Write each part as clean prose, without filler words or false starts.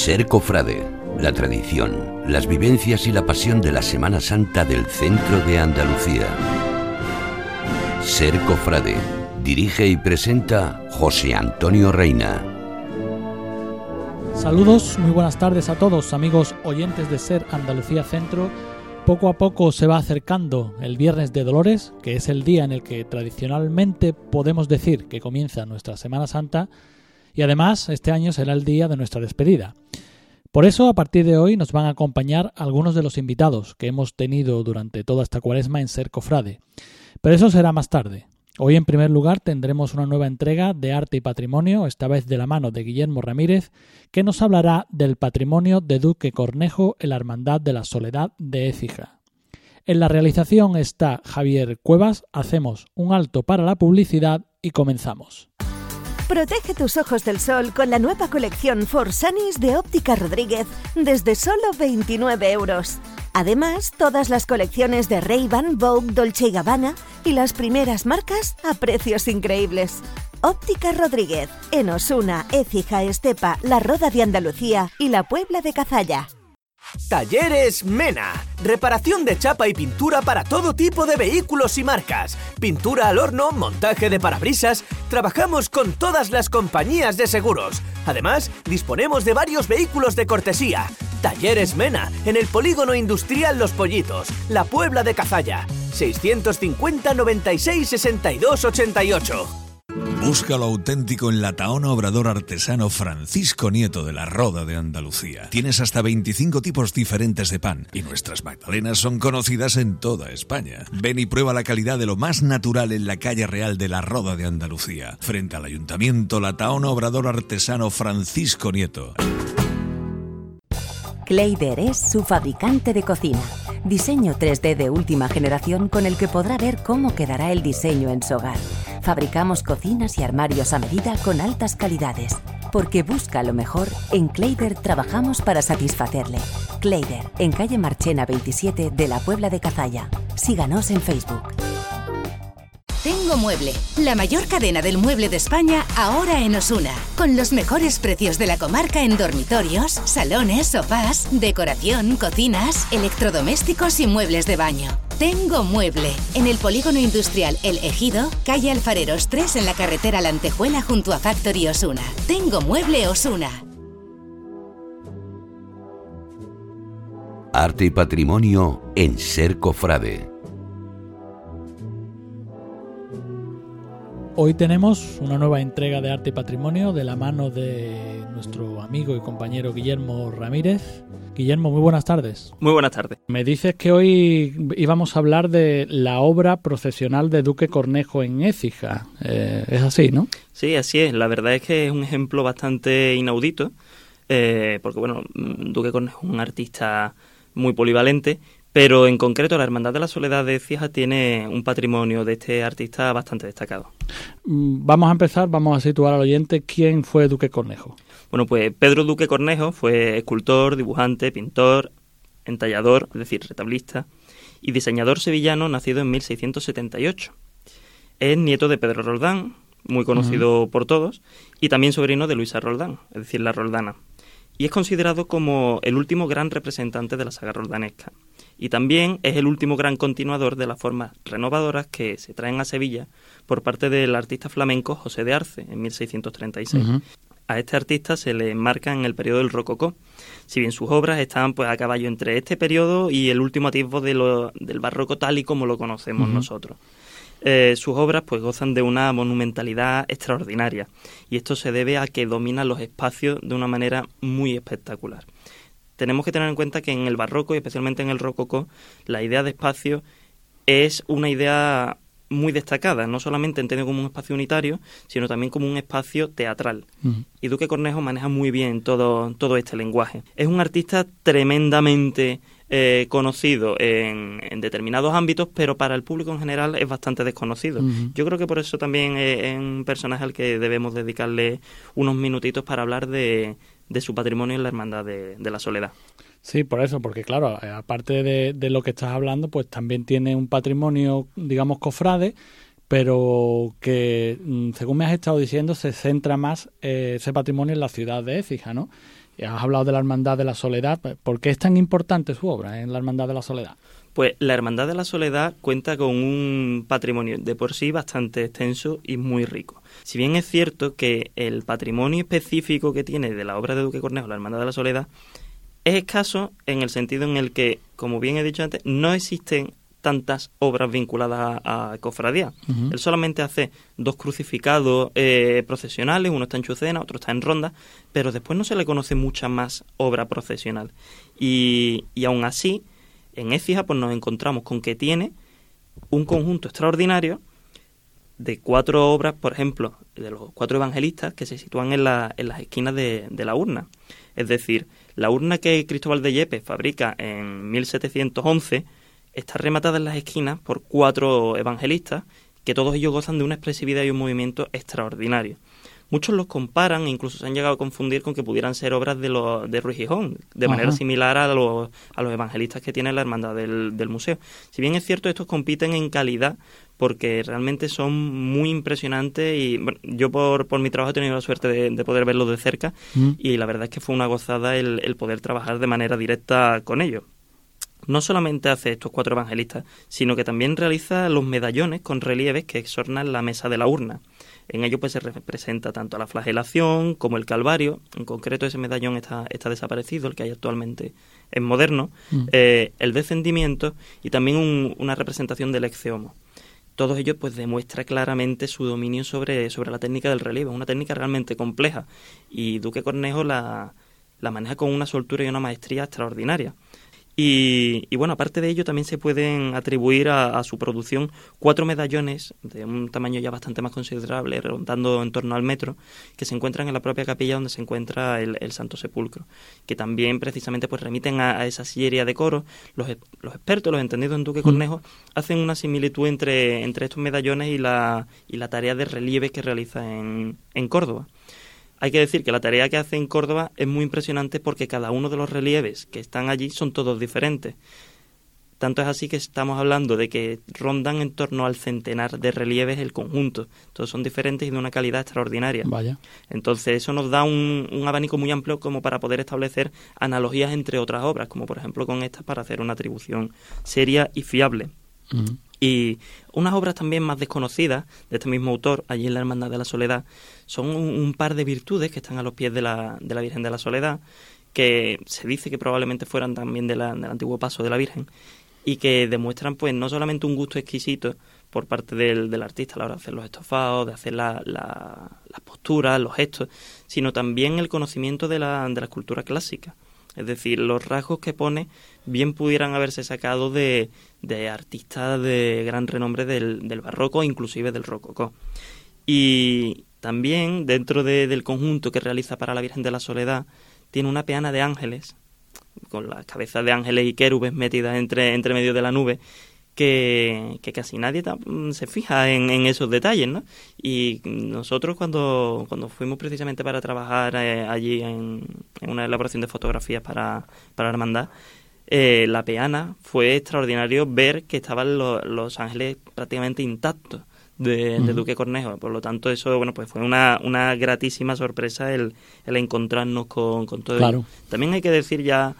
Ser cofrade, la tradición, las vivencias y la pasión de la Semana Santa del centro de Andalucía. Ser cofrade, dirige y presenta José Antonio Reina. Saludos, muy buenas tardes a todos, amigos oyentes de Ser Andalucía Centro. Poco a poco se va acercando el Viernes de Dolores, que es el día en el que tradicionalmente podemos decir que comienza nuestra Semana Santa, y además este año será el día de nuestra despedida. Por eso, a partir de hoy nos van a acompañar algunos de los invitados que hemos tenido durante toda esta cuaresma en Ser Cofrade. Pero eso será más tarde. Hoy, en primer lugar, tendremos una nueva entrega de Arte y Patrimonio, esta vez de la mano de Guillermo Ramírez, que nos hablará del patrimonio de Duque Cornejo en la Hermandad de la Soledad de Écija. En la realización está Javier Cuevas. Hacemos un alto para la publicidad y comenzamos. Protege tus ojos del sol con la nueva colección For Sunnies de Óptica Rodríguez desde solo 29 €. Además, todas las colecciones de Ray-Ban, Vogue, Dolce & Gabbana y las primeras marcas a precios increíbles. Óptica Rodríguez, en Osuna, Écija, Estepa, La Roda de Andalucía y La Puebla de Cazalla. Talleres Mena. Reparación de chapa y pintura para todo tipo de vehículos y marcas. Pintura al horno, montaje de parabrisas. Trabajamos con todas las compañías de seguros. Además, disponemos de varios vehículos de cortesía. Talleres Mena, en el Polígono Industrial Los Pollitos, La Puebla de Cazalla. 650 96 62 88. Busca lo auténtico en la Tahona Obrador Artesano Francisco Nieto de la Roda de Andalucía. Tienes hasta 25 tipos diferentes de pan y nuestras magdalenas son conocidas en toda España. Ven y prueba la calidad de lo más natural en la calle real de la Roda de Andalucía. Frente al Ayuntamiento, la Tahona Obrador Artesano Francisco Nieto. Clayder es su fabricante de cocina. Diseño 3D de última generación con el que podrá ver cómo quedará el diseño en su hogar. Fabricamos cocinas y armarios a medida con altas calidades. Porque busca lo mejor, en Clayder trabajamos para satisfacerle. Clayder, en calle Marchena 27 de la Puebla de Cazalla. Síganos en Facebook. Tengo Mueble, la mayor cadena del mueble de España, ahora en Osuna, con los mejores precios de la comarca en dormitorios, salones, sofás, decoración, cocinas, electrodomésticos y muebles de baño. Tengo Mueble, en el Polígono Industrial El Ejido, calle Alfareros 3 en la carretera La Antejuela junto a Factory Osuna. Tengo Mueble Osuna. Arte y Patrimonio en Ser Cofrade. Hoy tenemos una nueva entrega de Arte y Patrimonio de la mano de nuestro amigo y compañero Guillermo Ramírez. Guillermo, muy buenas tardes. Muy buenas tardes. Me dices que hoy íbamos a hablar de la obra procesional de Duque Cornejo en Écija. Es así, ¿no? Sí, así es. La verdad es que es un ejemplo bastante inaudito, porque bueno, Duque Cornejo es un artista muy polivalente, pero en concreto la Hermandad de la Soledad de Écija tiene un patrimonio de este artista bastante destacado. Vamos a empezar, vamos a situar al oyente quién fue Duque Cornejo. Bueno, pues Pedro Duque Cornejo fue escultor, dibujante, pintor, entallador, es decir, retablista, y diseñador sevillano nacido en 1678. Es nieto de Pedro Roldán, muy conocido por todos, y también sobrino de Luisa Roldán, es decir, la Roldana. Y es considerado como el último gran representante de la saga roldanesca. Y también es el último gran continuador de las formas renovadoras que se traen a Sevilla por parte del artista flamenco José de Arce en 1636. A este artista se le enmarca en el periodo del Rococó, si bien sus obras están pues a caballo entre este periodo y el último atisbo del barroco tal y como lo conocemos nosotros. Sus obras pues gozan de una monumentalidad extraordinaria y esto se debe a que dominan los espacios de una manera muy espectacular. Tenemos que tener en cuenta que en el barroco y especialmente en el rococó la idea de espacio es una idea muy destacada, no solamente entendido como un espacio unitario, sino también como un espacio teatral. Y Duque Cornejo maneja muy bien todo este lenguaje. Es un artista tremendamente conocido en determinados ámbitos, pero para el público en general es bastante desconocido. Yo creo que por eso también es un personaje al que debemos dedicarle unos minutitos para hablar de su patrimonio en la Hermandad de la Soledad. Sí, por eso, porque claro, aparte de lo que estás hablando, pues también tiene un patrimonio, digamos, cofrade, pero que, según me has estado diciendo, se centra más ese patrimonio en la ciudad de Écija, ¿no? Has hablado de la Hermandad de la Soledad. ¿Por qué es tan importante su obra en la Hermandad de la Soledad? Pues la Hermandad de la Soledad cuenta con un patrimonio de por sí bastante extenso y muy rico. Si bien es cierto que el patrimonio específico que tiene de la obra de Duque Cornejo, la Hermandad de la Soledad, es escaso en el sentido en el que, como bien he dicho antes, no existen tantas obras vinculadas a cofradía. Uh-huh. Él solamente hace 2 crucificados procesionales, uno está en Chucena, otro está en Ronda, pero después no se le conoce mucha más obra procesional. Y aún así, en Écija pues nos encontramos con que tiene un conjunto extraordinario de 4 obras, por ejemplo, de los 4 evangelistas que se sitúan en las esquinas de la urna. Es decir, la urna que Cristóbal de Yepes fabrica en 1711 está rematada en las esquinas por 4 evangelistas que todos ellos gozan de una expresividad y un movimiento extraordinario. Muchos los comparan e incluso se han llegado a confundir con que pudieran ser obras de Ruiz Gijón, de manera similar a los evangelistas que tiene la hermandad del museo. Si bien es cierto, estos compiten en calidad porque realmente son muy impresionantes y bueno, yo por mi trabajo he tenido la suerte de poder verlos de cerca y la verdad es que fue una gozada el poder trabajar de manera directa con ellos. No solamente hace estos 4 evangelistas, sino que también realiza los medallones con relieves que exornan la mesa de la urna. En ello pues se representa tanto la flagelación como el Calvario. En concreto ese medallón está desaparecido, el que hay actualmente es moderno. El descendimiento y también una representación del Ecce Homo. Todos ellos pues demuestra claramente su dominio sobre la técnica del relieve. Es una técnica realmente compleja y Duque Cornejo la maneja con una soltura y una maestría extraordinaria. Y bueno, aparte de ello también se pueden atribuir a su producción 4 medallones de un tamaño ya bastante más considerable, rondando en torno al metro, que se encuentran en la propia capilla donde se encuentra el Santo Sepulcro, que también precisamente pues remiten a esa sillería de coro. Los expertos, los entendidos en Duque Cornejo, hacen una similitud entre estos medallones y la tarea de relieve que realiza en Córdoba. Hay que decir que la tarea que hace en Córdoba es muy impresionante porque cada uno de los relieves que están allí son todos diferentes. Tanto es así que estamos hablando de que rondan en torno al centenar de relieves el conjunto. Todos son diferentes y de una calidad extraordinaria. Vaya. Entonces eso nos da un abanico muy amplio como para poder establecer analogías entre otras obras, como por ejemplo con estas para hacer una atribución seria y fiable. Uh-huh. Y unas obras también más desconocidas de este mismo autor, allí en la Hermandad de la Soledad, son un par de virtudes que están a los pies de la Virgen de la Soledad, que se dice que probablemente fueran también del antiguo paso de la Virgen, y que demuestran pues no solamente un gusto exquisito por parte del artista a la hora de hacer los estofados, de hacer las posturas, los gestos, sino también el conocimiento de la escultura clásica. Es decir, los rasgos que pone bien pudieran haberse sacado de artistas de gran renombre del barroco, inclusive del rococó. Y también, dentro del conjunto que realiza para la Virgen de la Soledad, tiene una peana de ángeles, con las cabezas de ángeles y quérubes metidas entre medio de la nube, que casi nadie se fija en esos detalles, ¿no? Y nosotros cuando fuimos precisamente para trabajar allí en una elaboración de fotografías para la hermandad, la peana fue extraordinario ver que estaban los ángeles prácticamente intactos de Duque Cornejo. Por lo tanto, eso bueno pues fue una gratísima sorpresa el encontrarnos con todo claro. ello. También hay que decir ya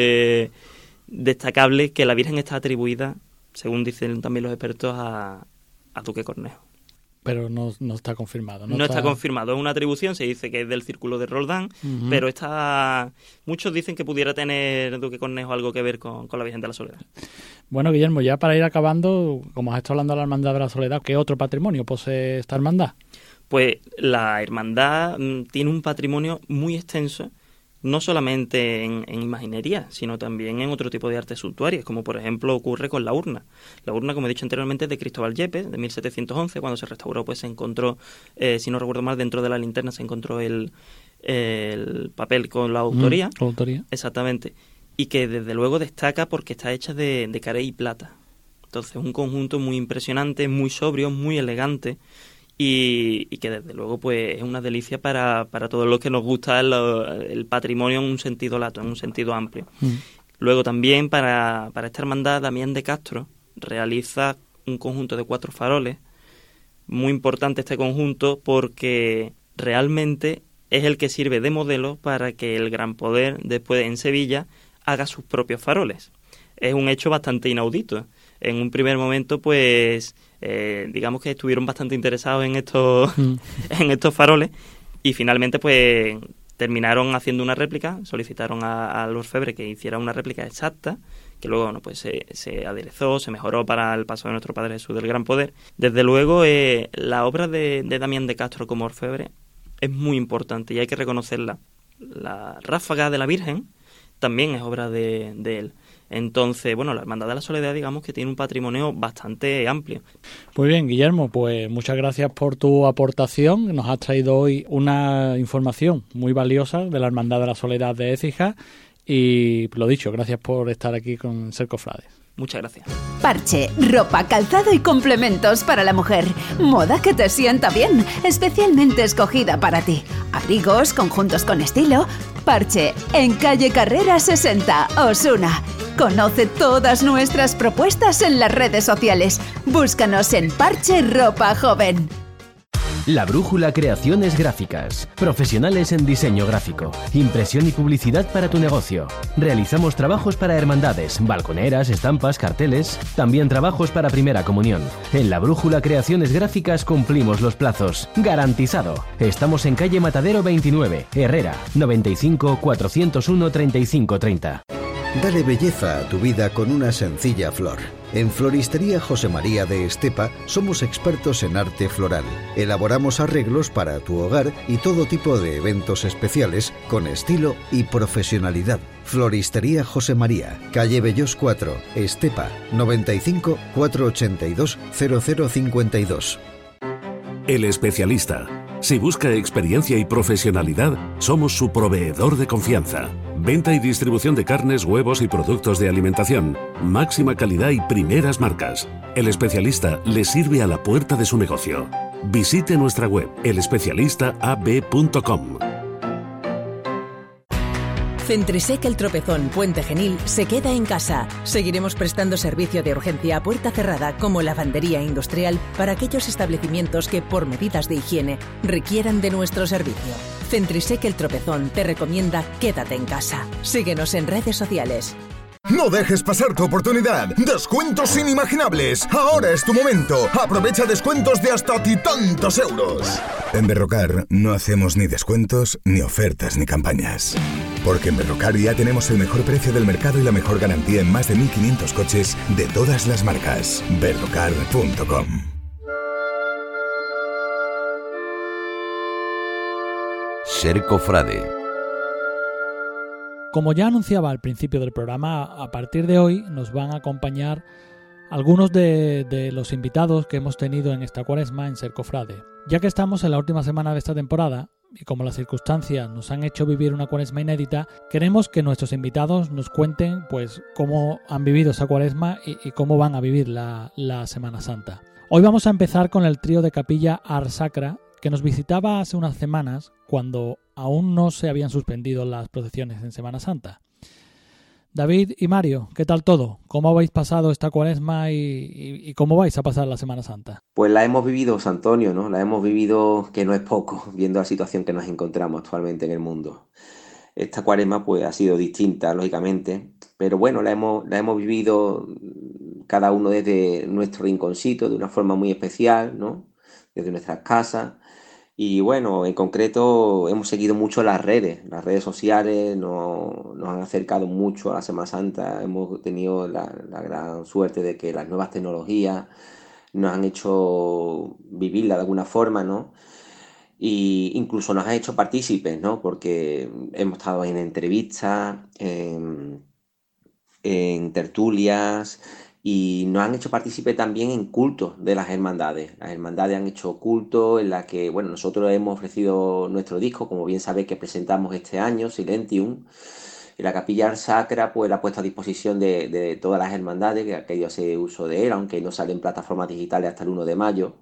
destacable que la Virgen está atribuida, según dicen también los expertos, a Duque Cornejo. Pero no está confirmado. No está confirmado. Es una atribución, se dice que es del círculo de Roldán, pero muchos dicen que pudiera tener Duque Cornejo algo que ver con la Virgen de la Soledad. Bueno, Guillermo, ya para ir acabando, como has estado hablando de la Hermandad de la Soledad, ¿qué otro patrimonio posee esta hermandad? Pues la hermandad tiene un patrimonio muy extenso, no solamente en imaginería, sino también en otro tipo de artes suntuarias, como por ejemplo ocurre con la urna. La urna, como he dicho anteriormente, es de Cristóbal Yepes, de 1711. Cuando se restauró, pues se encontró, si no recuerdo mal, dentro de la linterna se encontró el papel con la autoría. ¿La autoría? Exactamente. Y que desde luego destaca porque está hecha de carey y plata. Entonces, un conjunto muy impresionante, muy sobrio, muy elegante, y que desde luego pues es una delicia para todos los que nos gusta el patrimonio en un sentido lato, en un sentido amplio. Luego también para esta hermandad Damián de Castro realiza un conjunto de 4 faroles. Muy importante este conjunto porque realmente es el que sirve de modelo para que el Gran Poder, después en Sevilla, haga sus propios faroles. Es un hecho bastante inaudito. En un primer momento, pues, digamos que estuvieron bastante interesados en estos faroles y finalmente, pues, terminaron haciendo una réplica, solicitaron al orfebre que hiciera una réplica exacta, que luego, bueno, pues se aderezó, se mejoró para el paso de nuestro Padre Jesús del Gran Poder. Desde luego, la obra de Damián de Castro como orfebre es muy importante y hay que reconocerla. La ráfaga de la Virgen también es obra de él. Entonces, bueno, la Hermandad de la Soledad, digamos que tiene un patrimonio bastante amplio. Muy bien, Guillermo, pues muchas gracias por tu aportación. Nos has traído hoy una información muy valiosa de la Hermandad de la Soledad de Écija y, lo dicho, gracias por estar aquí con Ser Cofrades. Muchas gracias. Parche, ropa, calzado y complementos para la mujer. Moda que te sienta bien, especialmente escogida para ti. Abrigos, conjuntos con estilo. Parche, en calle Carrera 60, Osuna. Conoce todas nuestras propuestas en las redes sociales. Búscanos en Parche Ropa Joven. La Brújula Creaciones Gráficas. Profesionales en diseño gráfico, impresión y publicidad para tu negocio. Realizamos trabajos para hermandades, balconeras, estampas, carteles. También trabajos para primera comunión. En La Brújula Creaciones Gráficas cumplimos los plazos. Garantizado. Estamos en calle Matadero 29, Herrera, 95 401 3530. Dale belleza a tu vida con una sencilla flor. En Floristería José María de Estepa somos expertos en arte floral. Elaboramos arreglos para tu hogar y todo tipo de eventos especiales con estilo y profesionalidad. Floristería José María, calle Bellos 4, Estepa, 95 482 0052. El Especialista. Si busca experiencia y profesionalidad, somos su proveedor de confianza. Venta y distribución de carnes, huevos y productos de alimentación. Máxima calidad y primeras marcas. El Especialista le sirve a la puerta de su negocio. Visite nuestra web, elespecialistaab.com. Centrisec El Tropezón Puente Genil se queda en casa. Seguiremos prestando servicio de urgencia a puerta cerrada como lavandería industrial para aquellos establecimientos que, por medidas de higiene, requieran de nuestro servicio. Centrisec El Tropezón te recomienda quédate en casa. Síguenos en redes sociales. No dejes pasar tu oportunidad. Descuentos inimaginables. Ahora es tu momento. Aprovecha descuentos de hasta tantos euros. En Berrocar no hacemos ni descuentos, ni ofertas, ni campañas. Porque en Berrocar ya tenemos el mejor precio del mercado y la mejor garantía en más de 1.500 coches de todas las marcas. Berrocar.com. Ser Cofrade. Como ya anunciaba al principio del programa, a partir de hoy nos van a acompañar algunos de los invitados que hemos tenido en esta cuaresma en Ser Cofrade. Ya que estamos en la última semana de esta temporada, y como las circunstancias nos han hecho vivir una cuaresma inédita, queremos que nuestros invitados nos cuenten pues cómo han vivido esa cuaresma y cómo van a vivir la Semana Santa. Hoy vamos a empezar con el trío de Capilla Ars Sacra, que nos visitaba hace unas semanas cuando aún no se habían suspendido las procesiones en Semana Santa. David y Mario, ¿qué tal todo? ¿Cómo habéis pasado esta cuaresma y cómo vais a pasar la Semana Santa? Pues la hemos vivido, José Antonio, ¿no? La hemos vivido, que no es poco, viendo la situación que nos encontramos actualmente en el mundo. Esta cuaresma pues ha sido distinta, lógicamente, pero bueno, la hemos vivido cada uno desde nuestro rinconcito, de una forma muy especial, ¿no? Desde nuestras casas. Y bueno, en concreto hemos seguido mucho las redes sociales, nos han acercado mucho a la Semana Santa, hemos tenido la gran suerte de que las nuevas tecnologías nos han hecho vivirla de alguna forma, ¿no? Y incluso nos han hecho partícipes, ¿no? Porque hemos estado en entrevistas, en tertulias, y nos han hecho partícipe también en cultos de las hermandades. Las hermandades han hecho cultos en la que, bueno, nosotros hemos ofrecido nuestro disco, como bien sabéis que presentamos este año, Silentium, y la Capilla Ars Sacra pues la ha puesto a disposición de todas las hermandades que han querido hacer uso de él, aunque no sale en plataformas digitales hasta el 1 de mayo.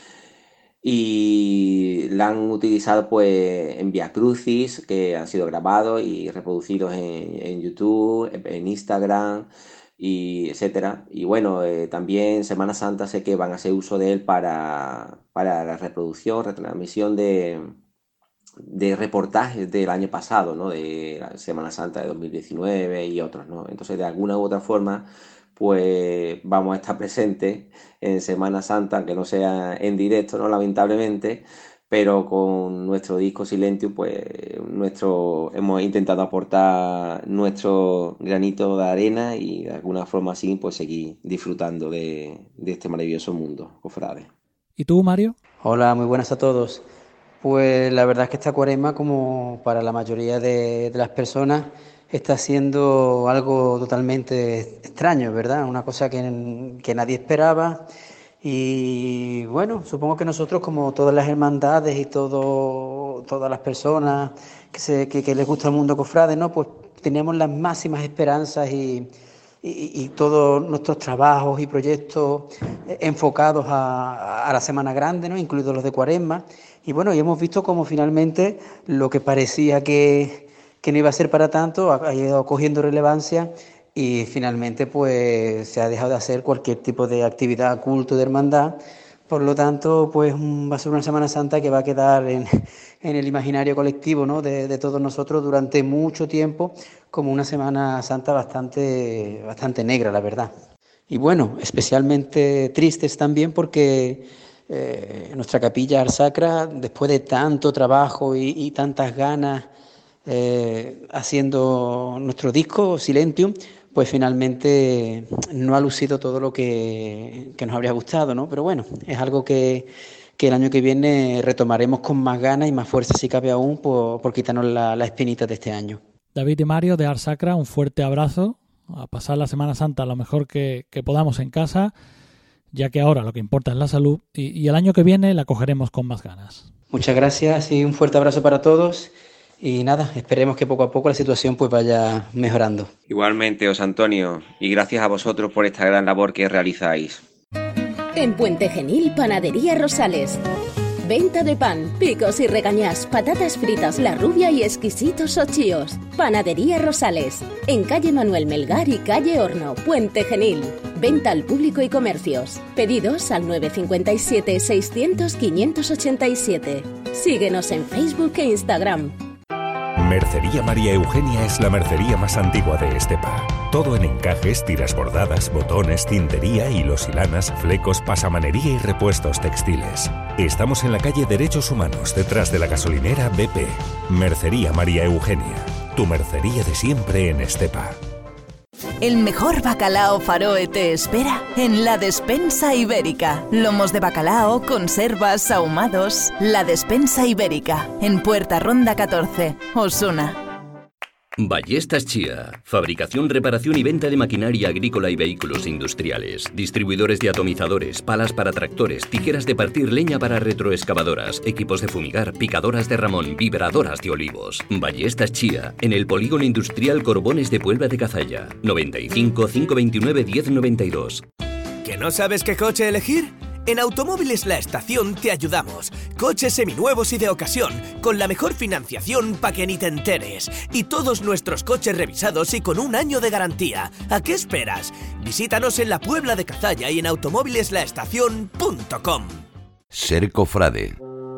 Y la han utilizado pues en Via Crucis, que han sido grabados y reproducidos en YouTube, en Instagram, y etcétera. Y bueno, también Semana Santa sé que van a hacer uso de él para la reproducción, retransmisión de reportajes del año pasado, ¿no? De la Semana Santa de 2019 y otros, ¿no? Entonces, de alguna u otra forma, pues vamos a estar presentes en Semana Santa, aunque no sea en directo, ¿no? Lamentablemente, pero con nuestro disco Silentium, pues hemos intentado aportar nuestro granito de arena y de alguna forma así, pues seguir disfrutando de este maravilloso mundo, cofrades. ¿Y tú, Mario? Hola, muy buenas a todos. Pues la verdad es que esta cuaresma, como para la mayoría de las personas, está siendo algo totalmente extraño, ¿verdad? Una cosa que nadie esperaba. Y bueno, supongo que nosotros, como todas las hermandades y todas las personas que les gusta el mundo cofrade, ¿no? Pues tenemos las máximas esperanzas y todos nuestros trabajos y proyectos enfocados a la Semana Grande, ¿no? Incluidos los de Cuaresma. Y bueno, y hemos visto cómo finalmente lo que parecía que no iba a ser para tanto ha ido cogiendo relevancia y finalmente pues se ha dejado de hacer cualquier tipo de actividad, culto, de hermandad. Por lo tanto, pues va a ser una Semana Santa que va a quedar en el imaginario colectivo, ¿no? de todos nosotros durante mucho tiempo, como una Semana Santa bastante negra, la verdad. Y bueno, especialmente tristes también porque nuestra capilla Ars Sacra, después de tanto trabajo y tantas ganas haciendo nuestro disco Silentium, pues finalmente no ha lucido todo lo que nos habría gustado, ¿no? Pero bueno, es algo que el año que viene retomaremos con más ganas y más fuerza, si cabe aún, por quitarnos la espinita de este año. David y Mario de Ars Sacra, un fuerte abrazo, a pasar la Semana Santa lo mejor que podamos en casa, ya que ahora lo que importa es la salud, y el año que viene la cogeremos con más ganas. Muchas gracias y un fuerte abrazo para todos. Y nada, esperemos que poco a poco la situación pues vaya mejorando. Igualmente, José Antonio, y gracias a vosotros por esta gran labor que realizáis. En Puente Genil, Panadería Rosales. Venta de pan, picos y regañás, patatas fritas La Rubia y exquisitos ochíos. Panadería Rosales. En calle Manuel Melgar y calle Horno, Puente Genil. Venta al público y comercios. Pedidos al 957 600 587. Síguenos en Facebook e Instagram. Mercería María Eugenia es la mercería más antigua de Estepa. Todo en encajes, tiras bordadas, botones, tintería, hilos y lanas, flecos, pasamanería y repuestos textiles. Estamos en la calle Derechos Humanos, detrás de la gasolinera BP. Mercería María Eugenia, tu mercería de siempre en Estepa. El mejor bacalao Faroe te espera en La Despensa Ibérica. Lomos de bacalao, conservas, ahumados. La Despensa Ibérica, en Puerta Ronda 14, Osuna. Ballestas Chía. Fabricación, reparación y venta de maquinaria agrícola y vehículos industriales. Distribuidores de atomizadores, palas para tractores, tijeras de partir leña para retroexcavadoras, equipos de fumigar, picadoras de ramón, vibradoras de olivos. Ballestas Chía, en el Polígono Industrial Corbones de Puebla de Cazalla. 95 529 1092. ¿Que no sabes qué coche elegir? En Automóviles La Estación te ayudamos. Coches seminuevos y de ocasión, con la mejor financiación pa' que ni te enteres. Y todos nuestros coches revisados y con 1 año de garantía. ¿A qué esperas? Visítanos en la Puebla de Cazalla y en automovileslaestacion.com. Ser cofrade.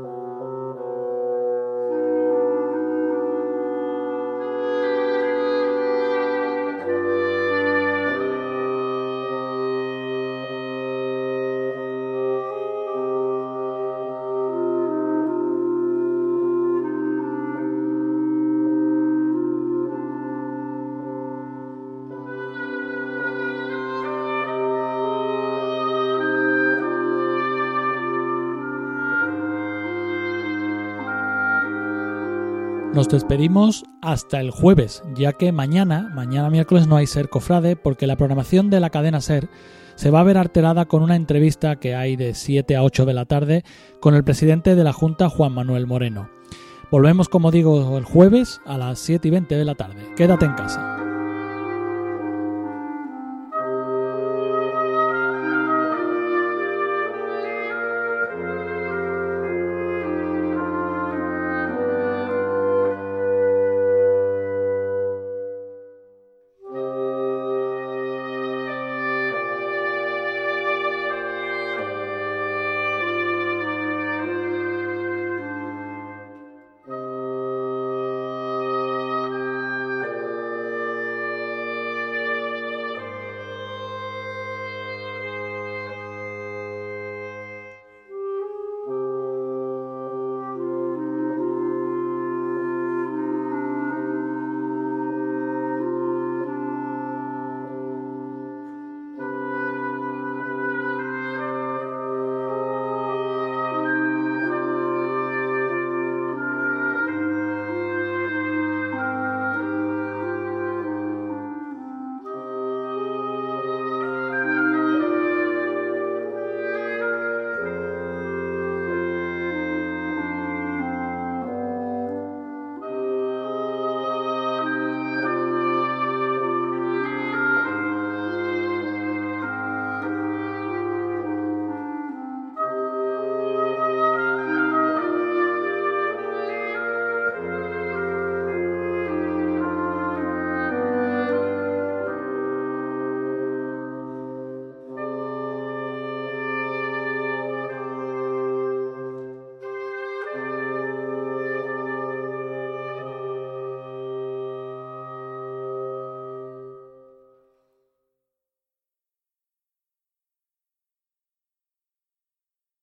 Nos despedimos hasta el jueves, ya que mañana miércoles no hay Ser Cofrade, porque la programación de la cadena Ser se va a ver alterada con una entrevista que hay de 7 a 8 de la tarde con el presidente de la Junta, Juan Manuel Moreno. Volvemos, como digo, el jueves a las 7:20 de la tarde. Quédate en casa.